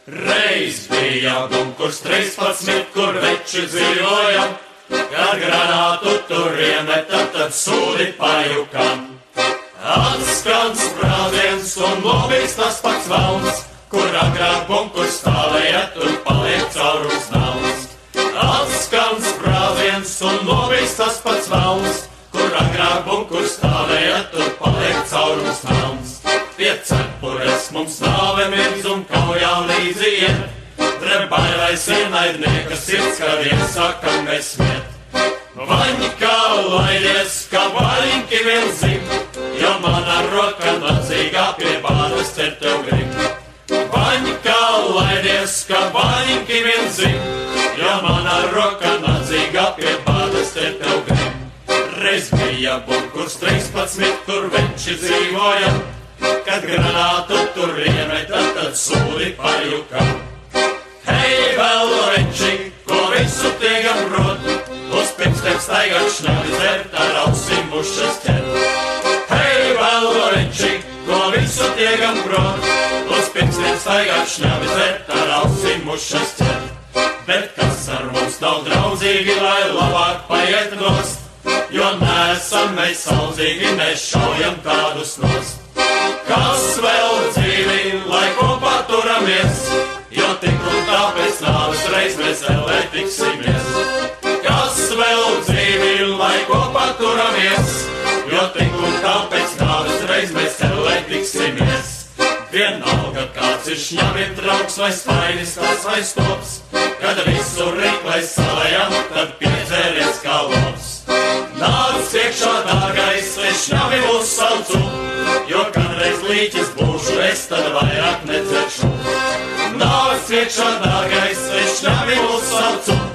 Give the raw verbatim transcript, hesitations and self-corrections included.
Reiz bija bunkurs trīspadsmit, kur veči dzīvoja, kad granātu tur iemeta, tad sūdi pajukam. Atskan sprādziens un lobīgs tas pats valns, kur agrāk bunkurs stāvēja, tur paliek caurums nauns. Atskan sprādziens un lobīgs tas pats valns, kur agrāk bunkurs stāvēja, tur paliek caurums nauns. Pie cepures mums nāve mirz un kaujā līdzi iet, drebailais ienaidnieka sirds, kad iesaka nesmiet. Vaņikā laidies, ka vaļinki vien zim, jo mana roka nacīgā pie bādas cer tev grib. Vaņikā laidies, ka vaļinki vien zim, jo mana roka nacīgā pie bādas cer tev grib. Reiz bija bunkurs trīspadsmit, tur veči dzīvoja, kad granātu tur iemeta, tad sūdi pajukam. Hei, vēl veči, ko visu tiegam rot, uz pirkstiem staigāt šņavi dzert, ar ausim mušas ķert. Hei, vēl veči, ko visu tiegam rot, uz pirkstiem staigāt šņavi dzert, ar ausim mušas ķert. Bet kas ar mums nav draudzīgi, lai labāk paiet nost, jo neesam mēs saudzīgi, mēs šaujam kādus nost. Kas vēl dzīvi, lai kopā turamies, jo tik un tāpēc nāves reiz mēs ellē tiksimies. Kas vēl dzīvi, lai kopā turamies, jo tik un tāpēc nāves reiz mēs ellē tiksimies. Vienalga kāds ir šņaviem draugs vai spainis, kāds vai stops, kad visu riklai salējam, tad piedzēries kā lops. Nāc iekšā, dārgais, es šņavi uzsaucu, jo kādreiz līķis būšu, es tad vairāk nedzeršu. Nāc iekšā, dārgais, es šņavi uzsaucu,